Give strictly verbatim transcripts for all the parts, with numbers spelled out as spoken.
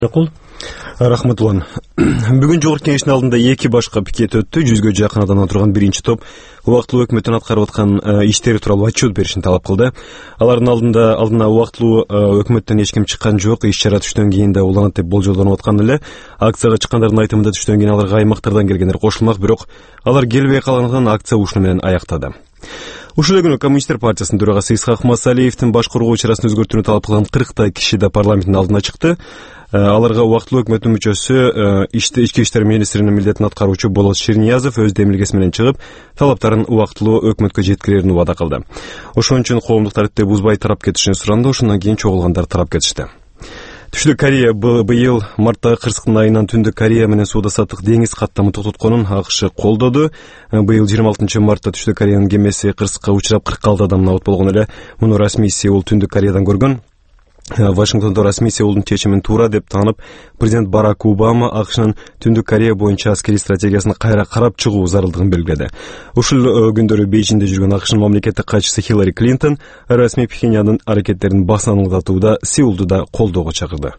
Рахмат улан. Бүгүн жогорку кеңештин алдында эки башка пикет өттү. Жүзгө жакын адам отурган биринчи топ убактылуу өкмөттүн аткарып аткан иштери тууралуу отчет беришин талап кылды. Алардын алдында алдына убактылуу өкмөттөн эч ким чыккан жок. Иш-чара түштөн кийин да уланат деп болжолдонуп аткан эле. Акцияга чыккандардын айтымында түштөн кийин аларга аймактардан келгендер кошулмак, бирок алар келбей калгандыктан акция ушуну менен аяктады. Ушул күнү Коммунисттер партиясынын төрагасы Исхак Масалиевдин баш коргоо чарасын өзгөртүүнү талап кылган кырктай киши да парламенттин алдына чыкты. Аларга убактылуу өкмөттүн мүчөсү ички иштер министринин милдетин аткаруучу Болот Шерниязов өз демилгеси менен чыгып, талаптарын убактылуу өкмөткө жеткирерин убада кылды. Ошон үчүн коомдук тартипти бузбай тарап кетишин суранды. Ошондон кийин чогулгандар тарап кетишти. Түштүк Корея быйыл марттагы кырсыктын айынан Түндүк Корея менен сауда саттык деңиз каттамы токтотконун АКШ колдоду. Быйыл жыйырма алтынчы мартта Түштүк Кореянын кемеси кырсыкка учурап кырк алты адам набат болгон эле. Муну расмий Сеул Түндүк Кореядан көргөн. Вашингтондо расмий Сеулдун чечимин туура деп таанып, президент Барак Обама АКШнын Түндүк Корея боюнча аскерий стратегиясын кайра карап чыгуу зарылдыгын белгиледи. Ушул күндөрү Бейжиңде жүргөн АКШнын мамлекеттик катчысы Хиллари Клинтон расмий Пхеньяндын аракеттерин басаңдатууда Сеулду да колдоого чакырды.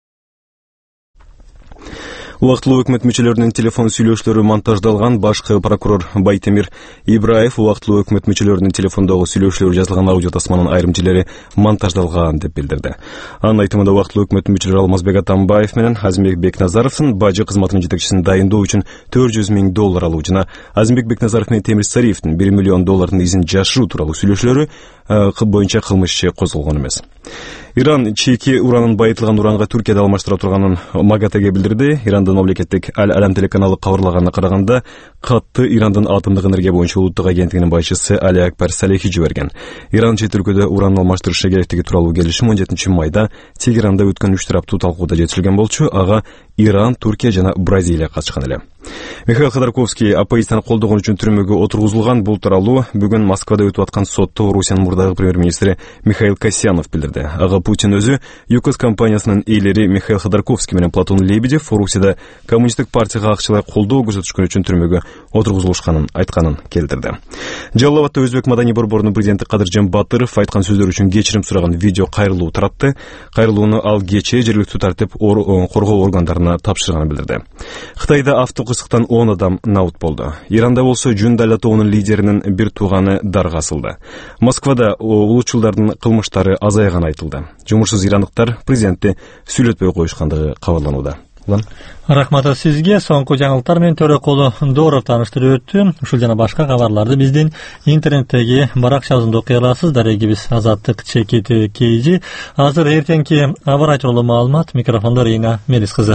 Убактылуу өкмөт мүчөлөрүнүн телефон сүйлөшүүлөрү монтаждалган. Башкы прокурор Байтемир Ибраев убактылуу өкмөт мүчөлөрүнүн телефондогу сүйлөшүүлөрү жазылган аудио тасманын айрым жерлери монтаждалган деп билдирди. Анын айтымында убактылуу өкмөт мүчөлөрү Алмазбек Атамбаев менен Азимбек Бекназаровдун бажы кызматынын жетекчисин дайындоо үчүн төрт жүз миң доллар алуу жана Азимбек Бекназаров менен Темир Сариевдин бир миллион доллардын изин жашыруу тууралуу сүйлөшүүлөрү боюнча кылмыш иши козголгон эмес. Иран чийки уранын байытылган уранга Түркияда алмаштыра турганын МАГАТЭге билдирди. Ирандын мамлекеттик Аль-Алам телеканалы кабарлаганына караганда, катты Ирандын атомдук энергия боюнча улуттук агенттигинин башчысы Али Акбар Салехи жиберген. Иран чет өлкөдө уран алмаштырышы керектиги тууралуу келишим он жетинчи майда Тегеранда өткөн үч тараптуу талкууда жетишилген болчу. Ага Иран, Түркия жана Бразилия катышкан эле. Михаил Ходорковский оппозицияны колдогон үчүн түрмөгө отургузулган. Бул тууралуу бүгүн Москвада өтүп аткан сотто Орусиянын мурдагы премьер-министри Михаил Касьянов билдирди. Ага Путин өзү ЮКОС компаниясынын ээлери Михаил Ходорковский менен Платон Лебедев Орусияда коммунисттик партияга акчалай колдоо көрсөтүшкөн үчүн түрмөгө отургузулушканын айтканын келтирди. Жалал Абадта Өзбек маданий борборунун президенти Кадыржан Батыров айткан сөздөр үчүн кечирим сураган видео кайрылуу таратты. Кайрылууну ал кечээ жергиликтүү тартип коргоо органдарына тапшырганын билдирди. Кытайда автокырсыктан он адам набат болду. Иранда болсо Жундала тобунун лидеринин бир тууганы дарга асылды. Москвада улутчулдардын кылмыштары азайганы айтылды. Жумушсуз ирандыктар президентти сүйлөтпөй коюшкандыгы кабарланууда. Рахмат сизге. Соңку жаңылыктар менен Төрөкулу Доров тааныштырып өттү. Ушул жана башка кабарларды биздин интернеттеги баракчабызда окуй аласыз. Дарегибиз Азаттык Чекити Кейжи. Азыр эртеңки аба ырайы тууралуу маалымат. Микрофондо Рейна Мелис кызы.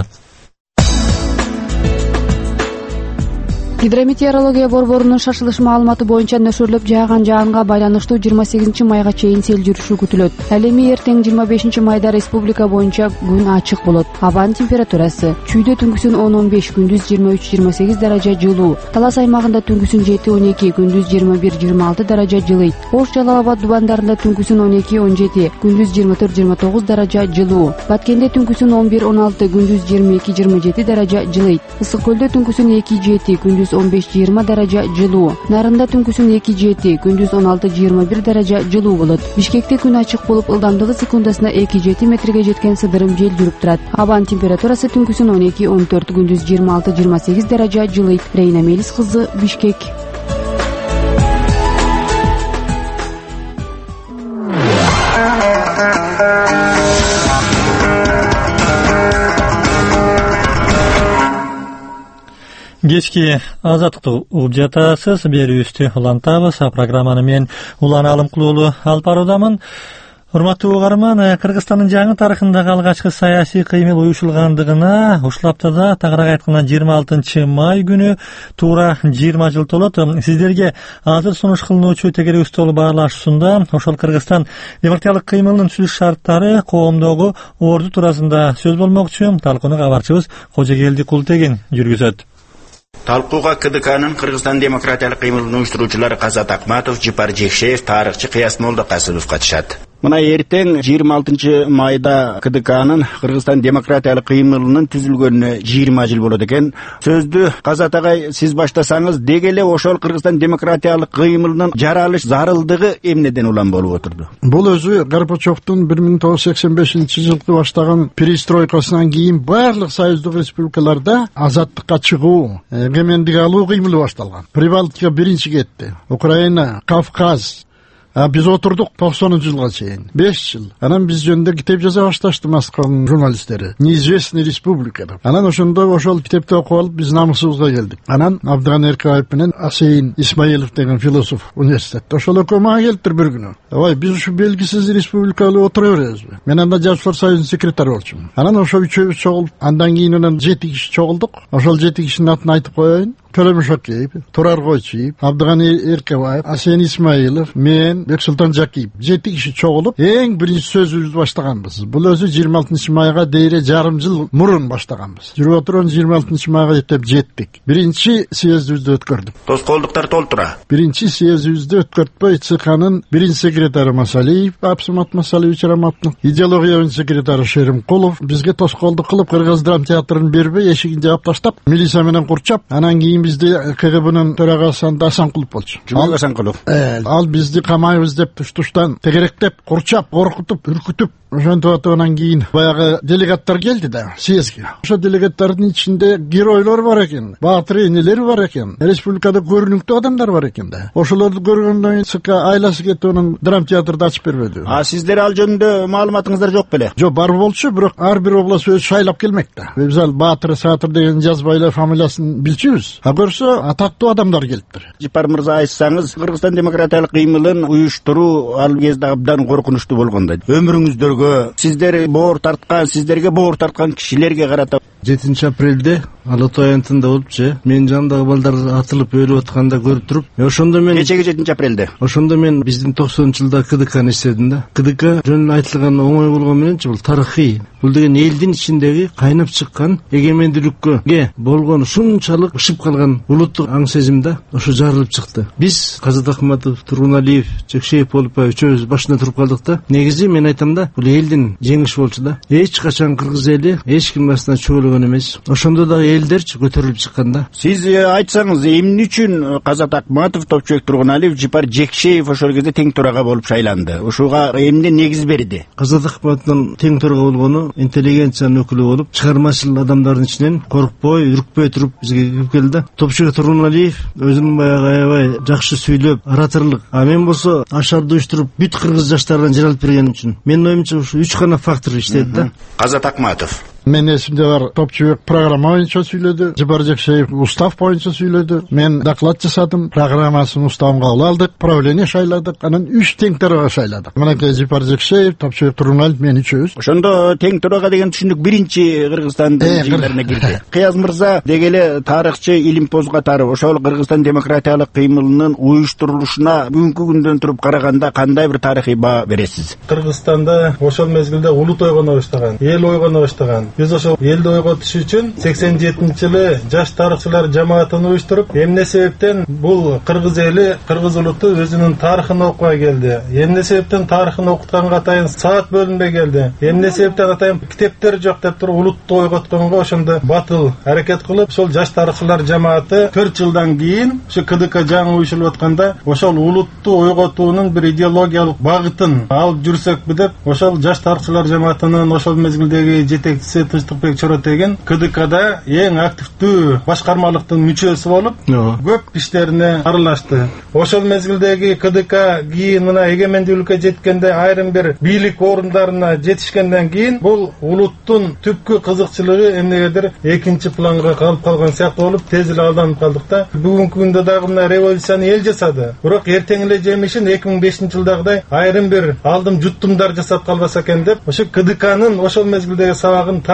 Гидрометеорология борборунун шашылыш маалыматы боюнча нөшөрлөп жааган жаанга байланыштуу жыйырма сегизинчи майга чейин сел жүрүшү күтүлөт. Ал эми эртең жыйырма бешинчи майда республика боюнча күн ачык болот. Абанын температурасы чүйдө түнкүсүн он он беш, күндүз жыйырма үч жыйырма сегиз даража жылуу. Талас аймагында түнкүсүн жети он эки, күндүз жыйырма бир жыйырма алты даража жылыйт. Ош Жалал Абад дубандарында түнкүсүн он эки он жети, күндүз жыйырма төрт жыйырма тогуз даража жылуу. Баткенде түнкүсүн он бир он алты, күндүз жыйырма эки жыйырма жети даража жылыйт. Ысык көлдө түнкүсүн эки жети, күндүз он беш жыйырма даража жылуу. Нарында түнкүсүн эки жети, күндүз он алты жыйырма бир даража жылуу болот. Бишкекте күн ачык болуп, ылдамдыгы секундасына эки жети метрге жеткен сыдырым жел жүрүп турат. Абанын температурасы түнкүсүн он эки он төрт, күндүз жыйырма алты жыйырма сегиз даража жылыйт. Рейна Мелис кызы, Бишкек. Кечки азаттыкты угуп жатасыз. Берүүбүздү улантабыз. Программаны мен Улан Алымкулуулу алып баруудамын. Урматтуу угарман, Кыргызстандын жаңы тарыхындагы алгачкы саясий кыймыл уюшулгандыгына ушул аптада, тагыраак айтканда жыйырма алтынчы май күнү туура жыйырма жыл толот. Сиздерге азыр сунуш кылынуучу тегерек стол баарлашуусунда ошол Кыргызстан демократиялык кыймылынын түзүлүш шарттары, коомдогу орду туурасында сөз болмокчу. Талкууну кабарчыбыз Кожогелди Култегин жүргүзөт. Талкууга КДКнын Кыргызстан демократиялык кыймылын уюштуруучулары Казат Акматов, Жипар Жекшеев, тарыхчы Кыясмолдо Касымов катышат. Мына эртең жыйырма алтынчы майда КДКнын Кыргызстан демократиялык кыймылынын түзүлгөнүнө жыйырма жыл болот экен. Сөздү Казат агай сиз баштасаңыз, деги эле ошол Кыргызстан демократиялык кыймылынын жаралыш зарылдыгы эмнеден улам болуп отурду? Бул өзү Горбачевдун бир миң тогуз жүз сексен бешинчи жылкы баштаган перестройкасынан кийин барлык союздук республикаларда азаттыкка чыгуу, эгемендик алуу кыймылы башталган. Прибалтика биринчи кетти. Украина, Кавказ. А биз отурдук токсонунчу жылга чейин. беш жыл. Анан биз жөнүндө китеп жаза башташты Москванын журналисттери. Неизвестный республика деп. Анан ошондо ошол китепти окуп алып биз намысыбызга келдик. Анан Абдыган Эркебаев менен Асейин Исмаилов деген философ университетте ошол экөө мага келиптир бир күнү. Ой, биз ушу белгисиз республикалуу отура беребизби? Мен анда Жазушылар союзунун секретары болчумун. Анан ошо үчөөбүз чогулуп, андан кийин анан жети киши чогулдук. Ошол жети кишинин атын айтып коеюн. Төлөм Шакеев, Турар Койчиев, Абдыган Эркебаев, Асейин Исмаилов, мен, Бексултан Жакиев жети киши чогулуп эң биринчи сөзүбүздү баштаганбыз. Бул өзү жыйырма алтынчы майга дейре жарым жыл мурун баштаганбыз. Жүрүп отурган жыйырма алтынчы майга жетип жеттик. Биринчи съездибизди өткөрдүк. Тоскоолдуктар толтура. Биринчи съездибизди өткөртпөй ЦКнын биринчи секретары Масалиев, Абсамат Масалиевич Раматов, идеология секретары Шеримкулов бизге тоскоолдук кылып Кыргыз драма театрын бербей, эшигин жаап таштап, милиция менен курчап, анан кийин бизди КГБнын төрагасы Асанкулов болчу. Жумак Асанкулов. Ал бизди камайбыз деп туш-туштан тегеректеп, курчап, коркутуп, үркүтүп, ошентип атгандан кийин баягы делегаттар келди да съездге. Ошо делегаттардын ичинде геройлор бар экен, баатыр энелер бар экен, республикада көрүнүктүү адамдар бар экен да. Ошолорду көргөндөн кийин ЦК айласы кетип анын драма театрды ачып бербеди. А сиздер ал жөнүндө маалыматыңыздар жок беле? Жок, бар болчу, бирок ар бир област өзү шайлап келмек да. Биз ал Баатыр, Саатыр деген жазбайлар фамилиясын билчүбүз. А көрсө атактуу адамдар келиптир. Жипар мырза, айтсаңыз, Кыргызстан демократиялык кыймылын уюштуруу ал кезде абдан коркунучтуу болгон да. Өмүрүңүздөргө сиздер боор тарткан, сиздерге боор тарткан кишилерге карата жетинчи апрелде Ала Тоо аянтында болуп же, мен жанындагы балдар атылып өлүп атканда көрүп туруп, ошондо мен кечеги жетинчи апрелде. Ошондо мен биздин токсонунчу жылда КДКны эстедим да. КДК жөн айтылган оңой болгон мененчи бул тарыхый. Бул деген элдин ичиндеги кайнап чыккан эгемендүүлүккө болгон ушунчалык ышып калган улуттук аң сезим да ошо жарылып чыкты. Биз Казат Акматов, Тургуналиев, Жекшеев болуп үчөөбүз башында туруп калдык да. Негизи мен айтам да, бул элдин жеңиши болчу да. Эч качан кыргыз эли эч ким астынан чөбөлгөн эмес. Ошондо да элдерчи көтөрүлүп чыккан да. Сиз айтсаңыз, эмне үчүн Казат Акматов, Топчубек Тургуналиев, Жипар Жекшеев ошол кезде тең төрага болуп шайланды? Ошуга эмне негиз берди? Казат Акматовдун тең төрага болгону интеллигенциянын өкүлү болуп, чыгармачыл адамдардын ичинен коркпой, үркпөй туруп бизге кирип келди да. Топчубек Тургуналиев өзүнүн баягы аябай жакшы сүйлөп, ораторлук. А мен болсо ашарды уюштуруп, бүт кыргыз жаштарынан жаралып бергеним үчүн. Менин оюмча ушу үч гана фактор иштеди да. Казат Акматов Мен эсимде бар, Топчубек программа боюнча сүйлөдү, Жипар Жекшеев устав боюнча сүйлөдү. Мен доклад жасадым, программасын уставын кабыл алдык, правление шайладык, анан үч тең төрага шайладык. Мынакей Жипар Жекшеев, Топчубек Тургуналиев, мен үчөөбүз. Ошондо тең төрага деген түшүнүк биринчи Кыргызстандын жыйындарына кирди. Кыяз мырза, деги эле тарыхчы Илимпоз катары ошол Кыргызстан демократиялык кыймылынын уюштурулушуна бүгүнкү күндөн туруп караганда кандай бир тарыхый баа бересиз? Кыргызстанда ошол мезгилде улут ойгоно баштаган, эл ойгоно баштаган. Биз ошол элди ойготуш үчүн сексен жетинчи жылы жаш тарыхчылар жамаатын уюштуруп, эмне себептен бул кыргыз эли, кыргыз улуту өзүнүн тарыхын окубай келди? Эмне себептен тарыхын окутканга атайын саат бөлүнбөй келди? Эмне себептен атайын китептер жок деп туруп улутту ойготконго ошондо батыл аракет кылып, ошол жаш тарыхчылар жамааты төрт жылдан кийин ушу КДК жаңы уюшулуп атканда ошол улутту ойготуунун бир идеологиялык багытын алып жүрсөкпү деп, ошол жаш тарыхчылар жамаатынын ошол мезгилдеги жетекчиси Тынчтыкбек Чоротеген КДКда эң активдүү башкармалыктын мүчөсү болуп, көп иштерине аралашты. Ошол мезгилдеги КДК кийин мына эгемендүүлүккө жеткенде айрым бир бийлик орундарына жетишкенден кийин бул улуттун түпкү кызыкчылыгы эмнегедир экинчи планга калып калган сыяктуу болуп, тез эле алданып калдык да. Бүгүнкү күндө дагы мына революцияны эл жасады. Бирок эртең эле жемишин эки миң бешинчи жылдагыдай айрым бир алдым жуттумдар жасап калбаса экен деп, ошо КДКнын ошол мезгилдеги сабагын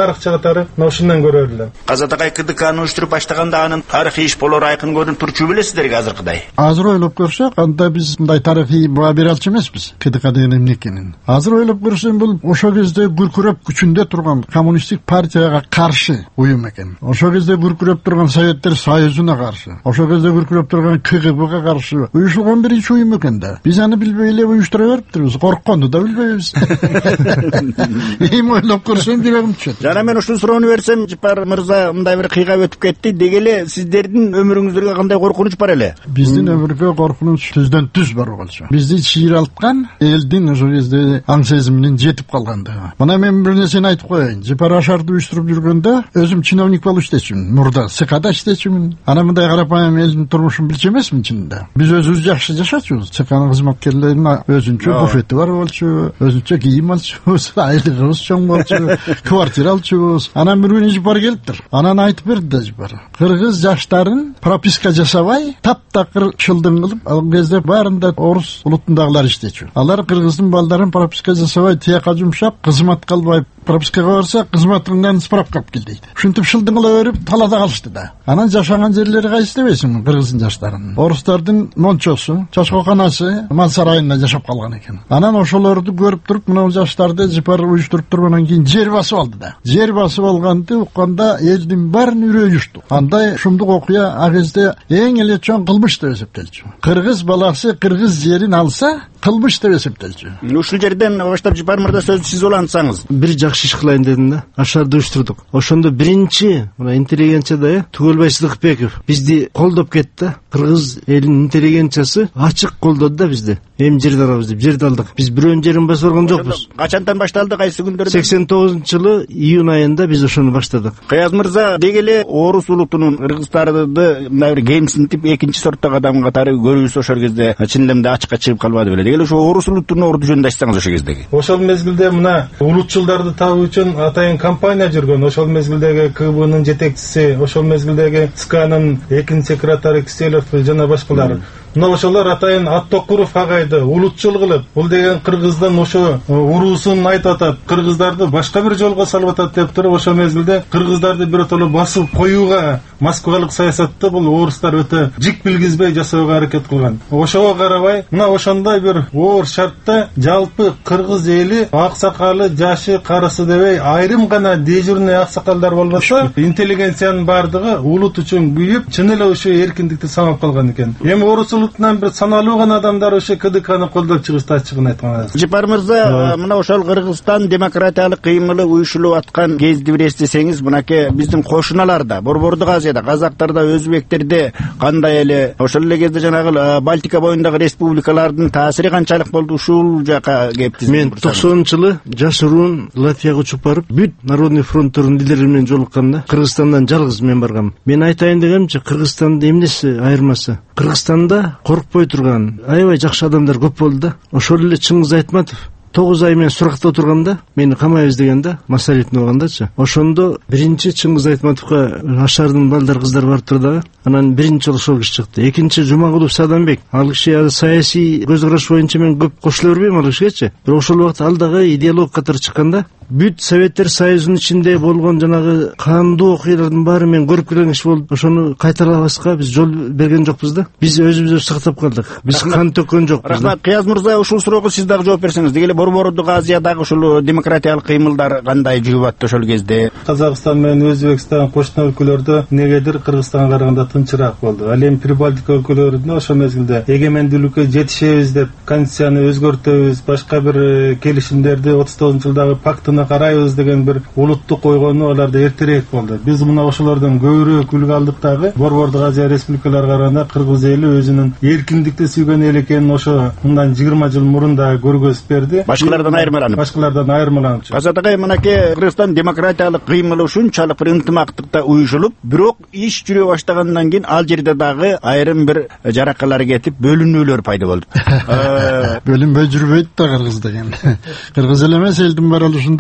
тарыхча катары мына ушундан көрө элем. Азат агай КДКны уюштуруп баштаганда анын тарыхый иш болору айкын көрүнүп турчу билесиздерби азыркыдай? Азыр ойлоп көрсөк, анда биз мындай тарыхый баа бере алчу эмеспиз. КДК деген эмне экенин. Азыр ойлоп көрсөм, бул ошол кезде гүркүрөп күчүндө турган коммунисттик партияга каршы уюм экен. Ошол кезде гүркүрөп турган Советтер Союзуна каршы, ошол кезде гүркүрөп турган КГБга каршы уюшулган биринчи уюм экен да. Биз аны билбей эле уюштура бериптирбиз. Коркконду да билбейбиз. Эми ойлоп көрсөм жүрөгүм түшөт. Жана мен ушул суроону берсем, Жапар мырза мындай бир кыйгап өтүп кетти. Деги эле сиздердин өмүрүңүздөргө кандай коркунуч бар эле? Биздин өмүргө коркунуч түздөн түз бар болчу. Бизди чыйралткан элдин ошол кезде аң сезиминин жетип калгандыгы. Мына мен бир нерсени айтып коеюн. Жапар Ашарды уюштуруп жүргөндө өзүм чиновник болуп иштечүмүн. Мурда СКда иштечүмүн. Ана мындай карапайым элдин турмушун билчү эмесмин чынында. Биз өзүбүз жакшы жашачубуз. СКнын кызматкерлеринин өзүнчө буфети бар болчу, өзүнчө кийим алчубуз, айлыгыбыз чоң болчу, квартира алчубуз. Анан бир күнү Жапар келиптир. Анан айтып берди да Жапар. Кыргыз жаштарын прописка жасабай, таптакыр шылдың кылып, ал кезде баарында орус улутундагылар иштечү. Алар кыргыздын балдарын прописка жасабай, тияка жумшап, кызматка албай, пропискага барса, кызматыңдан справка алып кел дейт. Ушинтип шылдың кыла берип, талада калышты да. Анан жашаган жерлери кайсы дебейсиңби кыргыздын жаштарынын? Орустардын мончосу, чачкоканасы мал сарайында жашап калган экен. Анан ошолорду көрүп туруп, мына жаштарды Жапар уюштуруп тургандан кийин жер басып алды да. Жер басып алганды укканда элдин баарынын үрөйү учту. Андай шумдук окуя а кезде эң эле чоң кылмыш деп эсептелчү. Кыргыз баласы кыргыз жерин алса, кылмыш деп эсептелчү. Ушул жерден баштап Жапар мырза сөздү сиз улантсаңыз. Бир жакшы иш кылайын дедим да. Ашарды уюштурдук. Ошондо биринчи мына интеллигенцияда Түгөлбай Сыдыкбеков бизди колдоп кетти. Кыргыз элинин интеллигенциясы ачык колдоду да бизди. Эми жерди алабыз деп жерди алдык. Биз бирөөнүн жерин басып алган жокпуз. Качандан башталды, кайсы күндөрдө? сексен тогузунчу жылы июнь айында биз ошону баштадык. Каяз мырза, деги эле орус улутунун кыргыздарды мындай бир кемсинтип экинчи сорттогу адам катары көрүүсү ошол кезде чын эле мындай ачыкка чыгып калбады беле. Деги эле ошо орус улутунун орду жөнүндө айтсаңыз ошол кездеги. Ошол мезгилде мына улутчулдарды табуу үчүн атайын компания жүргөн. Ошол мезгилдеги КГБнын жетекчиси, ошол мезгилдеги ЦКнын экинчи секретары Киселев жана башкалар. Мына ошолор атайын Аттокуров агайды улутчул кылып, бул деген кыргыздын ошо уруусун айтып атат, кыргыздарды башка бир жолго салып атат деп туруп, ошол мезгилде кыргыздарды биротоло басып коюуга, Москвалык саясатты бул орустар өтө жик билгизбей жасоого аракет кылган. Ошого карабай, мына ошондой бир оор шартта жалпы кыргыз эли аксакалы, жашы, карысы дебей айрым гана дежурный аксакалдар болбосо, интеллигенциянын бардыгы улут үчүн күйүп, чын эле ошо эркиндикти самап калган экен. Эми орус улутунан бир саналуу гана адамдар ошо КДКны колдоп чыгышты, ачыгын айтканда. Жапар мырза, мына ошол Кыргызстан демократиялык кыймылы уюшулуп аткан кезди бир эстесеңиз, мынакей биздин кошуналарда, Борбордук Азияда, казактарда, өзбектерде кандай эле, ошол эле кезде жанагы Балтика боюндагы республикалардын таасири канчалык болду, ушул жака кептиз. Мен токсонунчу жылы жашыруун Латвияга учуп барып, бүт Народный фронттун лидерлери менен жолукканда, Кыргызстандан жалгыз мен баргам. Мен айтайын дегенимче, Кыргызстанда эмнеси айырмасы? Кыргызстанда коркпой турган аябай жакшы адамдар көп болду да. Ошол эле Чыңгыз Айтматов тогуз ай мен суракта отурганда, мени камайбыз дегенде, Масалитин болгондачы. Ошондо биринчи Чыңгыз Айтматовго Ашардын балдар кыздар барып турду. Анан биринчи ошол киши чыкты. Экинчи Жумагулов Садамбек. Ал киши саясий көз караш боюнча мен көп кошуло бербейм ал кишигечи. Бирок ошол убакыт ал дагы идеолог катары чыкканда, бүт Советтер Союзунун ичинде болгон жанагы кандуу окуялардын баары мен көрүп келген иш болуп, ошону кайтарабаска биз жол берген жокпуз да. Биз өзүбүздү сактап калдык. Биз кан төккөн жокпуз. Рахмат. Кыяз мырза, ушул суроого сиз дагы жооп берсеңиз. Деги эле Борбордук Азиядагы ушул демократиялык кыймылдар кандай жүрүп атты ошол кезде? Казакстан менен Өзбекстан кошуна өлкөлөрдө негедир Кыргызстанга караганда тынчыраак болду. Ал эми Прибалтика өлкөлөрүндө ошол мезгилде эгемендүүлүккө жетишебиз деп конституцияны өзгөртөбүз, башка бир келишимдерди отуз тогузунчу жылдагы пактыны карайбыз деген бир улуттук койгону аларда эртерээк болду. Биз мына ошолордон көбүрөөк үлгү алдык дагы. Борбордук Азия республикаларга караганда кыргыз эли өзүнүн эркиндикти сүйгөн эл экенин ошо мындан жыйырма жыл мурун да көргөзүп берди. Башкалардан айырмаланып. Башкалардан айырмаланып. Азат агай, мынакей Кыргызстан демократиялык кыймылы ушунчалык бир ынтымактыкта уюшулуп, бирок иш жүрө баштагандан кийин ал жерде дагы айрым бир жаракалар кетип, бөлүнүүлөр пайда болду. Бөлүнбөй жүрбөйт да кыргыз деген. Кыргыз эле эмес, элдин баары ушундай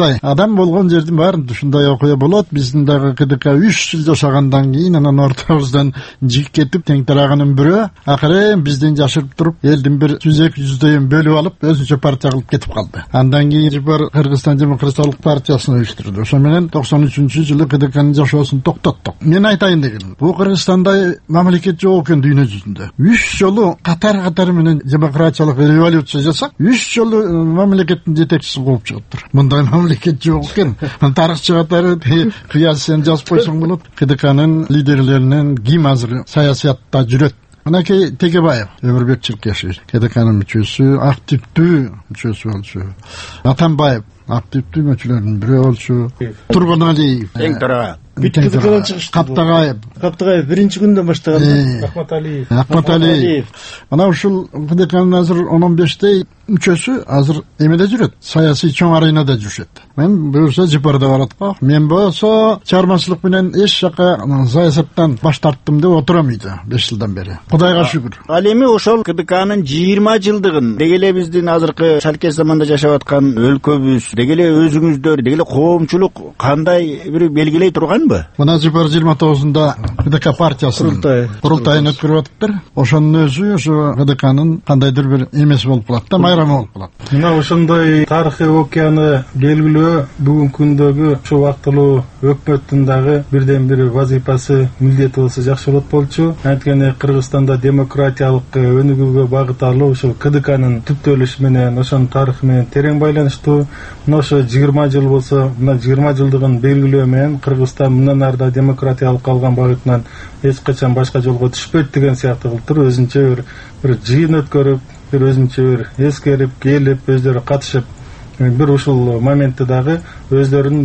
ушундай адам болгон жердин баарында ушундай окуя болот. Биздин дагы КДК үч жыл жашагандан кийин анан ортобуздан жигип кетип тең тараганын бирөө акыры бизден жашырып туруп элдин бир жүз эки жүздөйүн бөлүп алып өзүнчө партия кылып кетип калды. Андан кийин бар Кыргызстан демократиялык партиясын уюштурду. Ошо менен токсон үчүнчү жылы КДКнын жашоосун токтоттук. Мен айтайын дегеним, бул Кыргызстандай мамлекет жок экен дүйнө жүзүндө. үч жолу катар-катар менен демократиялык революция жасап, үч жолу мамлекеттин жетекчиси кууп чыгыптыр. Мындай мамлекет жок экен. Тарыхчы катары кыяс сен жазып койсоң болот. КДКнын лидерлеринен ким азыр саясатта жүрөт? Анакей Тегебаев, Өмүрбек Чиркешев, КДКнын мүчөсү, активдүү мүчөсү болчу. Атамбаев, активдүү мүчөлөрдүн бирөө болчу. Тургуналиев, тең тарага. КДКдан чыгышты. Каптагаев, Каптагаев биринчи күндөн баштаган. Ахматалиев. Ахматалиев. Ana ушул КДКнын азыр он бештей мүчөсү азыр эмеде жүрөт, саясий чоң аренада жүрүшөт. Мен буюрса Жипарда барат го. Мен болсо чармачылык менен эч жака саясаттан баш тарттым деп отурам үйдө беш жылдан бери. Кудайга шүгүр. Ал эми ошол КДКнын жыйырма жылдыгын деги эле биздин азыркы шалкес заманда жашап аткан өлкөбүз, деги эле өзүңүздөр, деги эле коомчулук кандай бир белгилей турганбы? Мына Жипар жыйырма тогузунда КДК партиясынын курултайын өткөрүп атыптыр. Ошонун өзү ошо КДКнын кандайдыр бир эмеси болуп калат да, майрамы болуп калат. Мына ошондой тарыхый окуяны белгилөө бүгүнкү күндөгү ушул убактылуу өкмөттүн дагы бирден бир вазифасы, милдети болсо жакшы болот болчу. Анткени Кыргызстанда демократиялык өнүгүүгө багытталуу ушул КДКнын түптөлүшү менен, ошонун тарыхы менен терең байланыштуу. Мына ошо жыйырма жыл болсо, мына жыйырма жылдыгын белгилөө менен Кыргызстан мындан ары да демократиялык калган багытынан эч качан башка жолго түшпөйт деген сыяктуу кылып туруп, өзүнчө бир бир жыйын өткөрүп, бир өзүнчө бир эскерип, келип, өздөрү катышып, бир ушул моментте дагы өздөрүнүн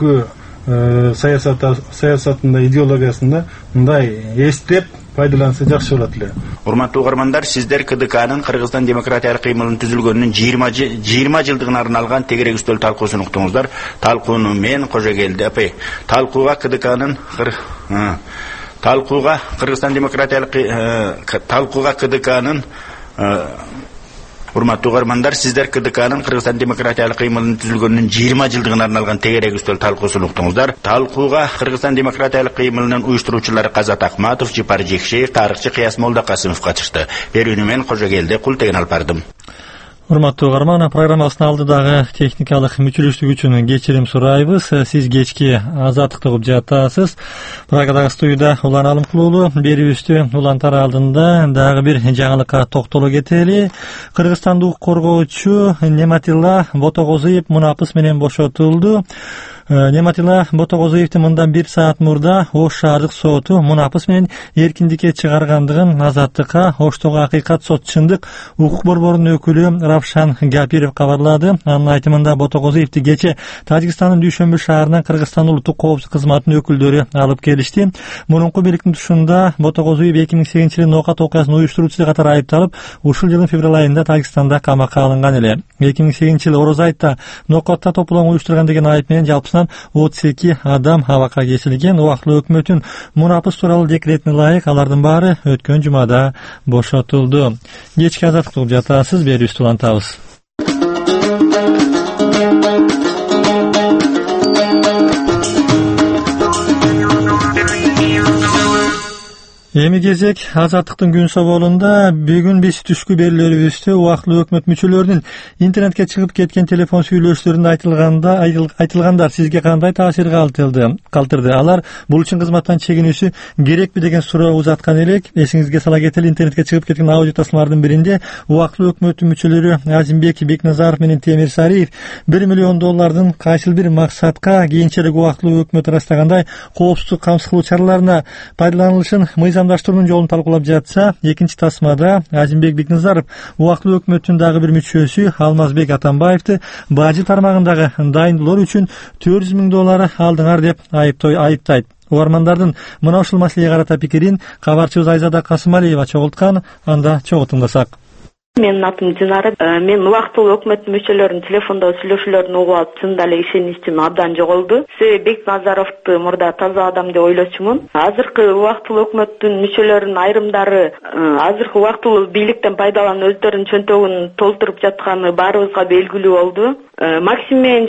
бүгүнкү саясатында, идеологиясында мындай эстеп пайдаланса жакшы болот эле. Урматтуу угармандар, сиздер КДКнын Кыргызстан демократиялык кыймылынын түзүлгөнүнүн жыйырма жылдыгына арналган тегерек үстөл талкуусун уктуңуздар. Талкууну мен Кожогелди апай, талкууга КДКнын талкууга Кыргызстан демократиялык талкууга КДКнын урматтуу угармандар, сиздер КДКнын Кыргызстан демократиялык кыймылынын түзүлгөнүнүн жыйырма жылдыгына арналган тегерек үстөл талкуусун уктуңуздар. Талкууга Кыргызстан демократиялык кыймылынын уюштуруучулары Казат Акматов, Жипар Жекшеев, тарыхчы Кыяс Молдокасымов катышты. Берүүнү мен Кожогелди Култеген алып бардым. Урматтуу угарман, программабыздын алдыдагы техникалык мүчүлүштүк үчүн кечирим сурайбыз. Сиз кечки азаттыкты угуп жатасыз. Прагадагы студияда Улан Алымкулуу, берүүбүздү улантар алдында дагы бир жаңылыкка токтоло кетели. Кыргызстандык коргоочу Нематилла Ботокозуев мунапыс менен бошотулду. Нематилла Ботокозуевдин мындан бир саат мурда Ош шаардык соту мунапыс менен эркиндикке чыгаргандыгын азаттыкка Оштогу акыйкат сот чындык укук борборунун өкүлү Равшан Гапиров кабарлады. Анын айтымында Ботокозуевди кече Тажикстандын Дүйшөмбү шаарынан Кыргызстан улуттук коопсуздук кызматынын өкүлдөрү алып келишти. Мурунку бийликтин тушунда Ботокозуев эки миң сегизинчи жылы Ноокат окуясынын уюштуруучусу катары айыпталып, ушул жылдын февраль айында Тажикстанда камакка алынган эле. эки миң сегизинчи жылы Ороз айтта Ноокатта тополоң уюштурган деген айып менен жалпысынан отуз эки адам абакка кесилген. Убактылуу өкмөттүн мунапыс тууралуу декретине ылайык алардын баары өткөн жумада бошотулду. Кечки азаттыкты угуп жатасыз, берүүбүздү улантабыз. Эми кезек азаттыктын күн соболунда бүгүн биз түшкү берүүлөрүбүздө убактылуу өкмөт мүчөлөрүнүн интернетке чыгып кеткен телефон сүйлөшүүлөрүндө айтылганда айтылгандар сизге кандай таасир калтырды? Калтырды. Алар бул үчүн кызматтан чегинүүсү керекпи деген суроо узаткан элек. Эсиңизге сала кетели, интернетке чыгып кеткен аудио тасмалардын биринде убактылуу өкмөттүн мүчөлөрү Азимбек Бекназаров менен Темир Сариев бир миллион доллардын кайсыл бир максатка кийинчерээк убактылуу өкмөт ырастагандай коопсуздук камсыз кылуу чараларына пайдаланылышын мыйзамдаштыруунун жолун талкуулап жатса, экинчи тасмада Азимбек Бекназаров убактылуу өкмөттүн дагы бир мүчөсү Алмазбек Атамбаевди бажы тармагындагы дайындоолор үчүн төрт жүз миң доллар алдыңар деп айыптой айыптайт. Угармандардын мына ушул маселеге карата пикирин кабарчыбыз Айзада Касымалиева чогулткан, анда чогуу тыңдасак. Менин атым Динара. Мен убактылуу өкмөт мүчөлөрүнүн телефондогу сүйлөшүүлөрүн угуп алып, чындап эле ишеничим абдан жоголду. Себеби Бекназаровду мурда таза адам деп ойлочумун. Азыркы убактылуу өкмөттүн мүчөлөрүнүн айрымдары азыркы убактылуу бийликтен пайдаланып өздөрүнүн чөнтөгүн толтуруп жатканы баарыбызга белгилүү болду. Максим менен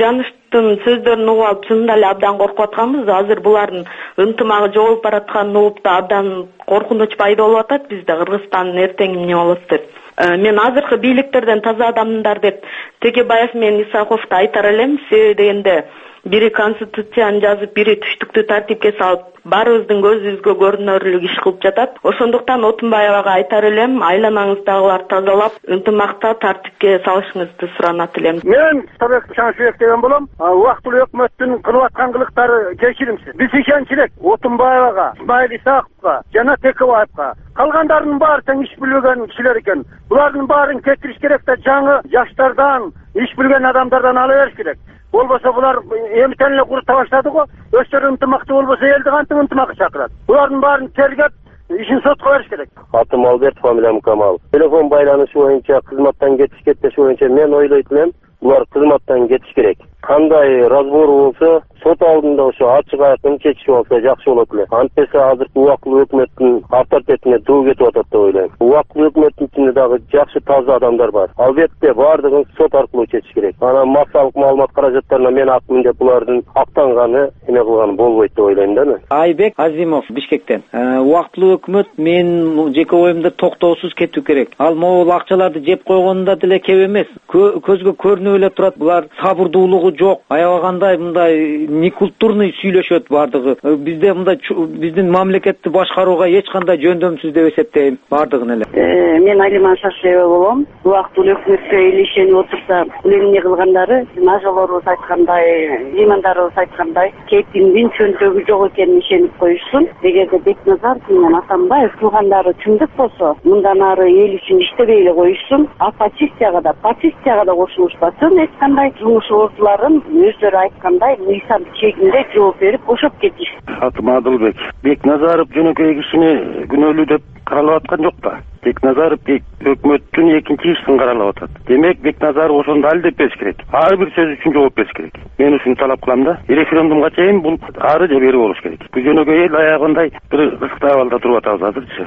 сөздөрүн угуп алып чынында эле абдан коркуп атканбыз. Азыр булардын ынтымагы жоголуп баратканын угуп да абдан коркунуч пайда болуп атат бизде, Кыргызстандын эртең эмне болот деп. Мен азыркы бийликтерден таза адамдар деп Текебаев менен Исаковду айтар элем. Себеби дегенде бири конституцияны жазып, бири түштүктү тартипке салып, баарыбыздын көзүбүзгө көрүнөрлүк иш кылып жатат. Ошондуктан Отунбаевага айтар элем, айланаңыздагыларды тазалап, ынтымакта тартипке салышыңызды суранат элем. Мен Сабек Шаңшыбек деген болом. Убактылуу өкмөттүн кылып аткан кылыктары кечиримсиз. Биз ишенч элек Отунбаевага, Исмаил Исаковго жана Текебаевга. Калгандарынын баары тең иш билбеген кишилер экен. Булардын баарын кетириш керек да, жаңы жаштардан, иш билген адамдардан ала бериш керек. Болбосо булар эмтен эле курта баштады го. Өздөрү ынтымакты болбосо элди кантип ынтымакка чакырат? Булардын баарын тергеп, ишин сотко бериш керек. Атым Алберт, фамилиям Камал. Телефон байланышы боюнча, кызматтан кетиш кетпеш боюнча мен ойлойт элем, булар кызматтан кетиш керек. Кандай разбор болсо, сот алдында ошо ачык айкын чечиш болсо жакшы болот эле. Антесе азыркы убактылуу өкмөттүн авторитетине туу кетип атат деп ойлойм. Убактылуу өкмөттүн ичинде дагы жакшы таза адамдар бар. Албетте баардыгын сот аркылуу чечиш керек. Анан массалык маалымат каражаттарына мен акмын деп булардын актанганы, эме кылганы болбойт деп ойлойм да мен. Айбек Азимов, Бишкектен. Убактылуу өкмөт мен жеке оюмда токтоосуз кетүү керек. Ал могул акчаларды жеп койгонунда деле кеп эмес. Көзгө көрүнүп эле турат, булар сабырдуулугу жок. Аябагандай мындай некультурный сүйлөшөт бардыгы. Бизде мындай биздин мамлекетти башкарууга эч кандай жөндөмсүз деп эсептейм бардыгын эле. Мен Алиман Шашева болом. Убактылуу өкмөткө эл ишенип отурса, бул эмне кылгандары, ажалорубуз айткандай, имандарыбыз айткандай, кетимдин чөнтөгү жок экенин ишенип коюшсун. Эгерде Бекназаров менен Атамбаев кылгандары чындык болсо, мындан ары эл үчүн иштебей эле коюшсун. Оппозицияга да, партияга да кошулушпасын. Эч кандай жумуш ордуларын өздөрү айткандай мыйзам чегинде жооп берип бошоп кетиш. Атым Адылбек. Бекназаров жөнөкөй кишини күнөөлүү деп каралып аткан жок да. Бекназаров өкмөттүн экинчи ишин каралап атат. Демек Бекназаров ошондо ал деп бериш керек. Ар бир сөз үчүн жооп бериш керек. Мен ушуну талап кылам да. Референдумга чейин бул ары же бери болуш керек. Бул жөнөкөй эл аягындай бир кызыктуу абалда туруп атабыз азырчы.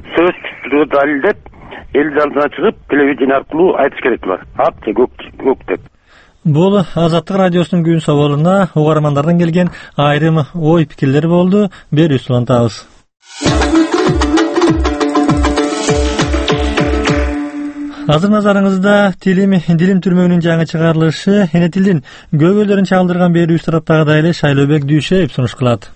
Сөз далилдеп, эл алдына чыгып, телевидение аркылуу айтыш керек булар. Ак же көк деп. Бул Азаттык радиосунун күн соболуна угармандардан келген айрым ой пикирлер болду. Бери улантабыз. Азыр назарыңызда Тилим дилим түрмөгүнүн жаңы чыгарылышы, эне тилдин көбөлөрүн чалдырган берүүчү тараптагыдай эле Шайлообек Дүйшеев сунуш кылат.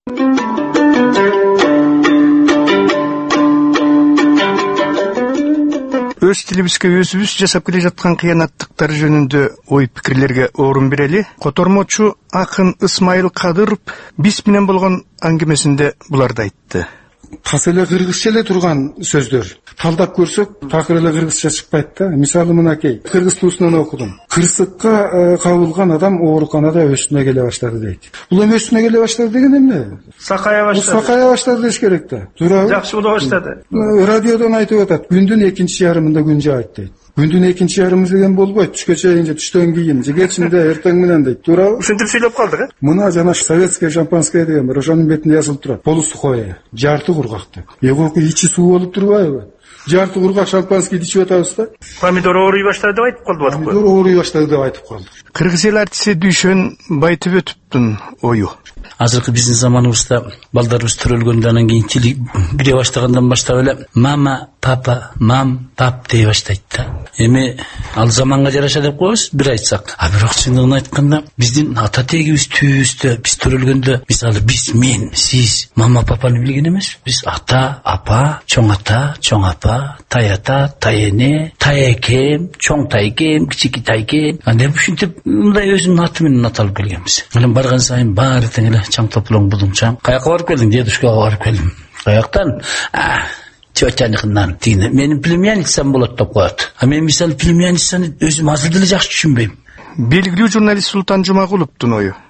Өз тилибизге өзүбүз жасап келе жаткан кыянаттыктар жөнүндө ой пикирлерге орун берели. Котормочу акын Исмаил Кадыров биз менен болгон аңгемесинде буларды айтты. Тас эле кыргызча эле турган сөздөр. Талдап көрсөк, такыр эле кыргызча чыкпайт да. Мисалы мынакей, кыргыз туусунан окудум. Кырсыкка кабылган адам ооруканада өстүнө келе баштады дейт. Бул эми өстүнө келе баштады деген эмне? Сакая баштады. Сакая баштады деш керек да. Туурабы? Жакшы боло баштады. Радиодон айтып атат, күндүн экинчи ярымында күн жаайт дейт. Күндүн экинчи ярымы деген болбойт. Түшкө чейин же түштөн кийин, же кечинде, эртең менен дейт. Туурабы? Ушинтип сүйлөп калдык, э? Мына жана советское шампанское деген бар, ошонун бетинде жазылып турат. Полусухое, жарты кургак деп. Эгоку ичи суу болуп турбайбы? Жарты кургак шампанский ичип атабыз да. Помидор ооруй баштады деп айтып калды. Помидор ооруй баштады деп айтып калды. Кыргыз эл артиси Дүйшөн Байтып өтүптүн ою. Азыркы биздин заманыбызда балдарыбыз төрөлгөндөн анан кийин тили кире баштагандан баштап эле мама, папа, мам, пап дей баштайт да. Эми ал заманга жараша деп коебуз, бир айтсак. А бирок чындыгын айтканда биздин ата тегибиз түбүбүздө биз төрөлгөндө мисалы биз мен, сиз мама, папаны билген эмес. Биз ата, апа, чоң ата, чоң апа, тай ата, тай эне, тай экем, чоң тайкем, кичики тайкем. Анда ушинтип мындай өзүнүн аты менен аталып келгенбиз. Анан барган сайын баары тең эле чаң топлоң будуңчаң. Каяка барып келдиң? Дедушкага барып келдим. Каяктан? А, тетяныкынан. Тигине менин племянницам болот деп коет. А мен мисалы племянницаны өзүм азыр деле жакшы түшүнбөйм. Белгилүү журналист Султан Жумагуловдун ою.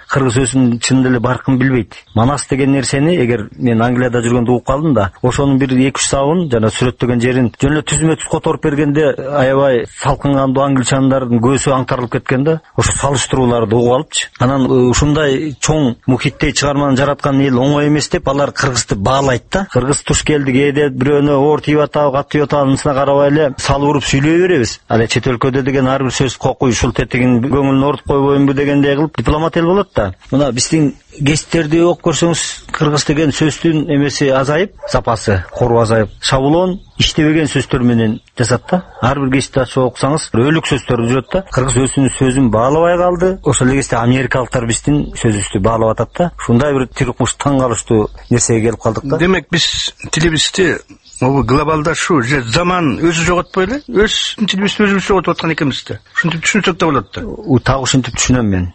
кыргыз сөзүн чын деле баркын билбейт. Манас деген нерсени эгер мен Англияда жүргөндө угуп калдым да, ошонун бир эки үч сабын жана сүрөттөгөн жерин жөн эле түзмө түз которуп бергенде аябай салкынгандуу англичандардын көзү аңтарылып кеткен да. Ошо салыштырууларды угуп алыпчы. Анан ушундай чоң мухиттей чыгарманы жараткан эл оңой эмес деп алар кыргызды баалайт да. Кыргыз туш келди кээде бирөөнө оор тийип атабы, кат тийип атабы, анысына карабай эле салып уруп сүйлөй беребиз. Ал чет өлкөдө деген ар бир сөз кокуй ушул тетигин көңүлүнө орутуп койбоймунбу дегендей кылып дипломат эл болот да. Мына биздин гезиттерди окуп көрсөңүз, кыргыз деген сөздүн эмеси азайып, запасы кору азайып, шаблон иштебеген сөздөр менен жазат да. Ар бир гезитти ачып окусаңыз, өлүк сөздөр жүрөт да. Кыргыз өзүнүн сөзүн баалабай калды. Ошол эле кезде америкалыктар биздин сөзүбүздү баалап атат да. Ушундай бир тиркмуш таң калыштуу нерсеге келип калдык да. Демек биз тилибизди могу глобалдашуу же заман өзү жоготпой эле өз тилибизди өзүбүз жоготуп аткан экенбиз да. Ушинтип түшүнсөк да болот да. Так ушинтип түшүнөм мен.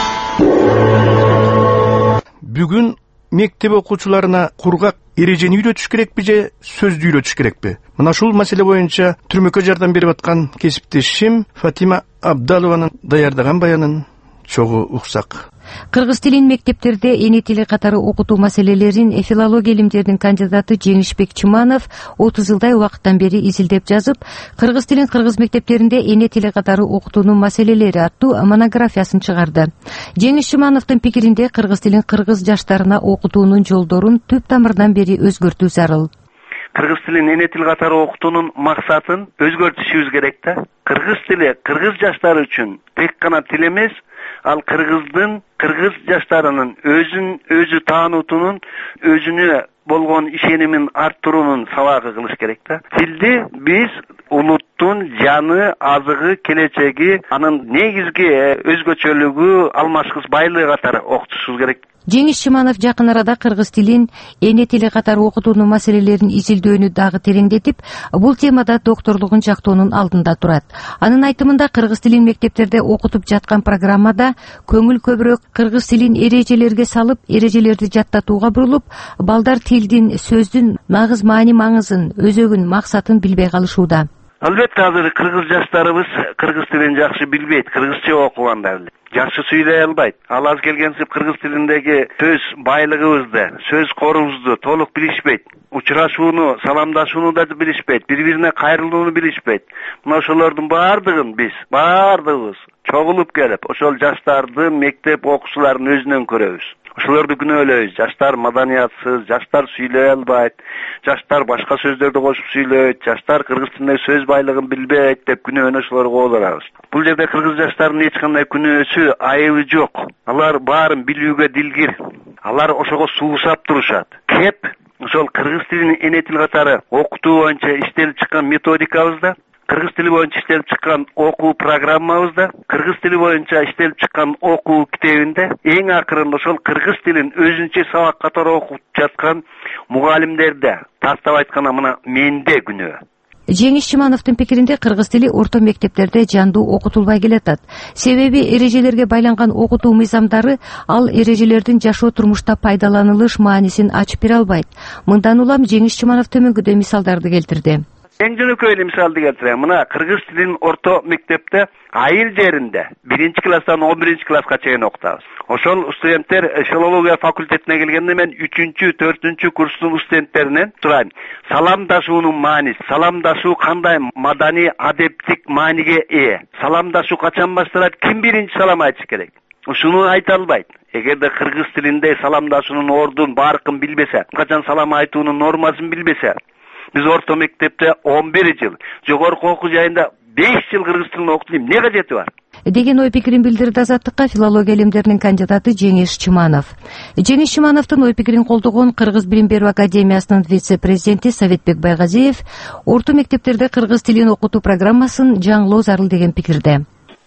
Бүгүн мектеп окуучуларына кургак эрежени үйрөтүш керекпи же сөздү үйрөтүш керекпи? Мына ушул маселе боюнча түрмөккө жардам берип аткан кесиптешим Фатима Абдалованын даярдаган баянын чогуу уксак. Кыргыз тилин мектептерде эне тили катары окутуу маселелерин филология илимдеринин кандидаты Жеңишбек Чыманов отуз жылдай убакыттан бери изилдеп жазып, кыргыз тилин кыргыз мектептеринде эне тили катары окутуунун маселелери аттуу монографиясын чыгарды. Жеңиш Чымановдун пикиринде кыргыз тилин кыргыз жаштарына окутуунун жолдорун түп тамырдан бери өзгөртүү зарыл. Кыргыз тилин эне тил катары окутуунун максатын өзгөртүшүбүз керек да. Кыргыз тили кыргыз жаштары үчүн тек гана тил эмес, ал кыргыздын, кыргыз жаштарынын өзүн өзү таануутунун, өзүнө болгон ишенимин арттыруунун сабагы кылыш керек да. Тилди биз улуттун жаны, азыгы, келечеги, анын негизги өзгөчөлүгү, алмашкыс байлыгы катары окутушубуз керек. Жеңиш Чыманов жакын арада кыргыз тилин эне тили катары окутуунун маселелерин изилдөөнү дагы тереңдетип, бул темада докторлугун жактоонун алдында турат. Анын айтымында кыргыз тилин мектептерде окутуп жаткан программада көңүл көбүрөөк кыргыз тилин эрежелерге салып, эрежелерди жаттатууга бурулуп, балдар тилдин, сөздүн нагыз маани маңызын, өзөгүн, максатын билбей калышууда. Албетте азыр кыргыз жаштарыбыз кыргыз тилин жакшы билбейт, кыргызча окуганда эле жакшы сүйлөй албайт. Ал аз келгенсип кыргыз тилиндеги сөз байлыгыбызды, сөз корубузду толук билишпейт. Учурашууну, саламдашууну да билишпейт, бири-бирине кайрылууну билишпейт. Мына ошолордун баардыгын биз, баардыгыбыз чогулуп келип, ошол жаштарды мектеп окуучуларынын өзүнөн көрөбүз. Ошолорду күнөөлөйбүз. Жаштар маданиятсыз, жаштар сүйлөй албайт, жаштар башка сөздөрдү кошуп сүйлөйт, жаштар кыргыз тилиндеги сөз байлыгын билбейт деп күнөөнү ошолорго колдонабыз. Бул жерде кыргыз жаштарынын эч кандай күнөөсү, айыбы жок. Алар баарын билүүгө дилгир. Алар ошого суусап турушат. Кеп ошол кыргыз тилин эне тил катары окутуу боюнча иштелип чыккан методикабызда, кыргыз тили боюнча иштелип чыккан окуу программабызда, кыргыз тили боюнча иштелип чыккан окуу китебинде эң акырында ошол кыргыз тилин өзүнчө сабак катары окуп жаткан мугалимдерде, тартап айтканда мына менде күнөө. Жеңиш Чымановдун пикиринде кыргыз тили орто мектептерде жандуу окутулбай келатат. Себеби эрежелерге байланган окутуу мыйзамдары ал эрежелердин жашоо турмушта пайдаланылыш маанисин ачып бере албайт. Мындан улам Жеңиш Чыманов төмөнгөдөй мисалдарды келтирди. Эң жөнөкөй мисалды келтирем. Мына кыргыз тилин орто мектепте айыл жеринде биринчи класстан он биринчи класска чейин окутабыз. Ошол студенттер филология факультетине келгенде мен үчүнчү, төртүнчү курстун студенттеринен турайм. Саламдашуунун мааниси, саламдашуу кандай маданий, адептик мааниге ээ? Саламдашуу качан башталат? Ким биринчи салам айтыш керек? Ушуну айта албайт. Эгерде кыргыз тилинде саламдашуунун ордун, баркын билбесе, качан салам айтуунун нормасын билбесе, биз орто мектепте он бир жыл, жогорку окуу жайында беш жыл кыргыз тилин окутуп, эмне кажети бар? Деген ой пикирин билдирди Азаттыкка филология илимдеринин кандидаты Жеңиш Чыманов. Жеңиш Чымановдун ой пикирин колдогон Кыргыз билим берүү академиясынын вице-президенти Советбек Байгазиев орто мектептерде кыргыз тилин окутуу программасын жаңылоо зарыл деген пикирде.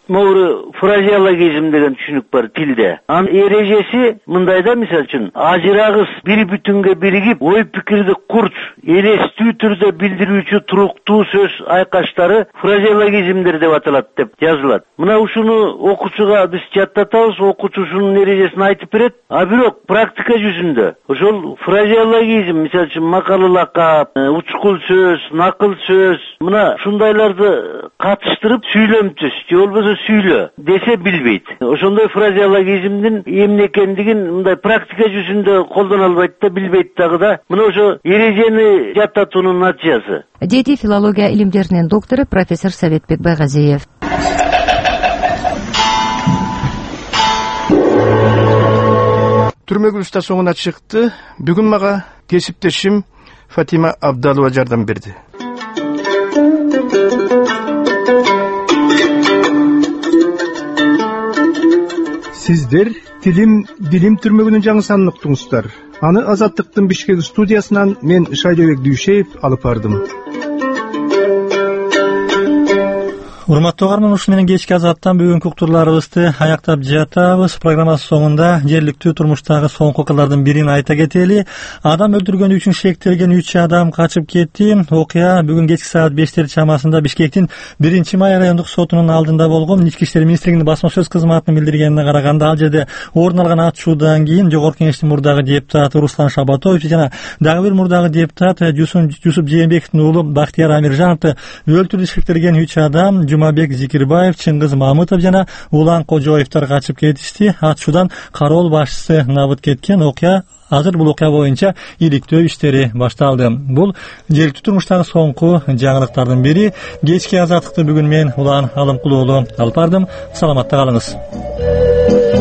Могу фразеологизм деген түшүнүк бар тилде. Анын эрежеси мындайда, мисалы үчүн, ажырагыс бир бүтүнгө биригип, ой пикирди курч, элестүү түрдө билдирүүчү туруктуу сөз айкаштары фразеологизмдер деп аталат деп жазылат. Мына ушуну окуучуга биз жаттатабыз, окуучу ушунун эрежесин айтып берет, а бирок практика жүзүндө ошол фразеологизм, мисалы үчүн макалы лакап, учкул сөз, накыл сөз, мына ушундайларды катыштырып сүйлөм түз, же болбосо сүйлө десе билбейт. Ошондой фразеологизмдин эмне экендигин мындай практика жүзүндө колдоно албайт да, билбейт дагы да. Мына ошо эрежени жаттатуунун натыйжасы, деди филология илимдеринин доктору профессор Советбек Байгазиев. Түрмөгүбүз да соңуна чыкты. Бүгүн мага кесиптешим Фатима Абдалова жардам берди. Сиздер Тилим Дилим түрмөгүнүн жаңы санын уктуңуздар. Аны Азаттыктын Бишкек студиясынан мен Шайлебек Дүйшеев алып бардым. Урматтуу угарман, ушу менен кечки Азаттан бүгүнкү уктурларыбызды аяктап жатабыз. Программасы соңунда жергиликтүү турмуштагы соңку окуялардын бирин айта кетели. Адам өлтүргөн үчүн шектелген үч адам качып кетти. Окуя бүгүн кечки саат бештер чамасында Бишкектин биринчи май райондук сотунун алдында болгон. Ички иштер министрлигинин басма сөз кызматынын билдиргенине караганда, ал жерде орун алган атышуудан кийин Жогорку Кеңештин мурдагы депутаты Руслан Шабатович жана дагы бир мурдагы депутат Жусуп Жээнбековдун уулу Бактияр Амиржановду өлтүрүү шектелген үч адам Жумабек Зикирбаев, Чыңгыз Мамытов жана Улан Кожоевдор качып кетишти. Атышуудан кароол башчысы набыт кеткен. Окуя азыр бул окуя боюнча иликтөө иштери башталды. Бул жергиликтүү турмуштагы соңку жаңылыктардын бири. Кечки Азаттыкты бүгүн мен Улан Алымкулуулу алып бардым. Саламатта калыңыз.